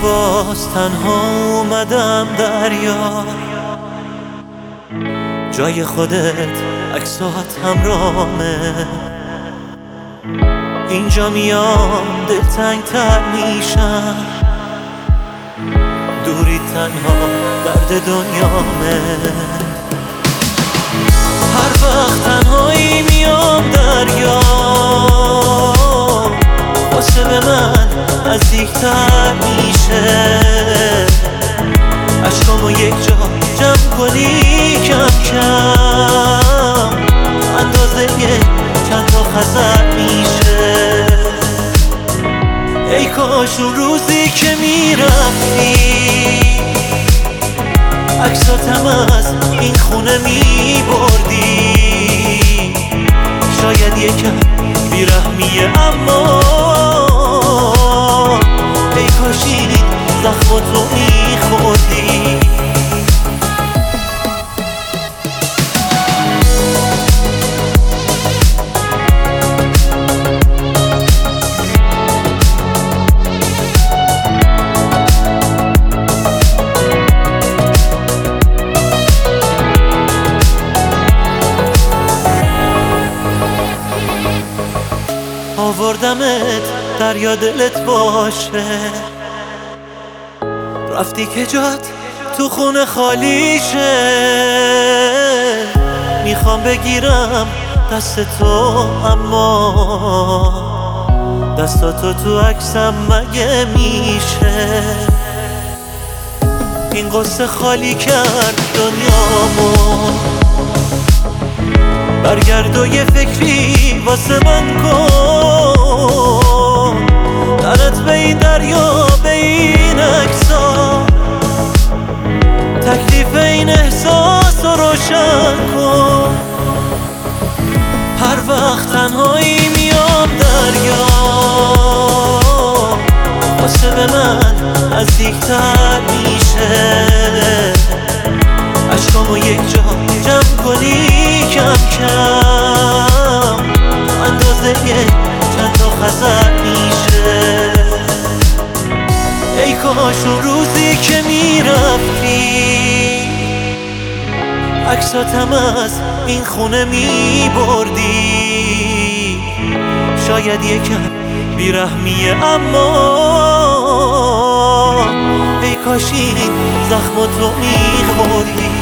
باز تنها اومدم دریا، جای خودت عکسات همرامه. اینجا میام دلتنگ تر میشم، دوری تنها درد دنیامه. هر وقت تنهایی میام دریا، واسه به من نزدیک‌تر میشه. عشقامو یک جا جمع کنی کم کم، اندازه چند تا خزر میشه. ای کاش اون روزی که میرفتی عکساتم از این خونه میبردی. شاید یکم بیرحمیه اما ای کاش این زخماتو میخوردی. آوردمت دریا دلت باشه، رفتی که جات تو خونه خالی شه. میخوام بگیرم دست تو اما دستاتو تو عکسم مگه میشه. این قصه خالی کرد دنیامو، برگرد و یه فکری واسه من کن. تنت به این دریا به این عکسا، تکلیف این احساس رو روشن کن. هر وقت تنهایی میام دریا، واسه به من نزدیک‌تر میشه. عشقامو یک جا جمع کنی کم کم، اندازه چند تا خزر میشه. ای کاش اون روزی که میرفتی عکساتم از این خونه میبردی. شاید یکم بیرحمیه اما ای کاش این زخماتو میخوردی.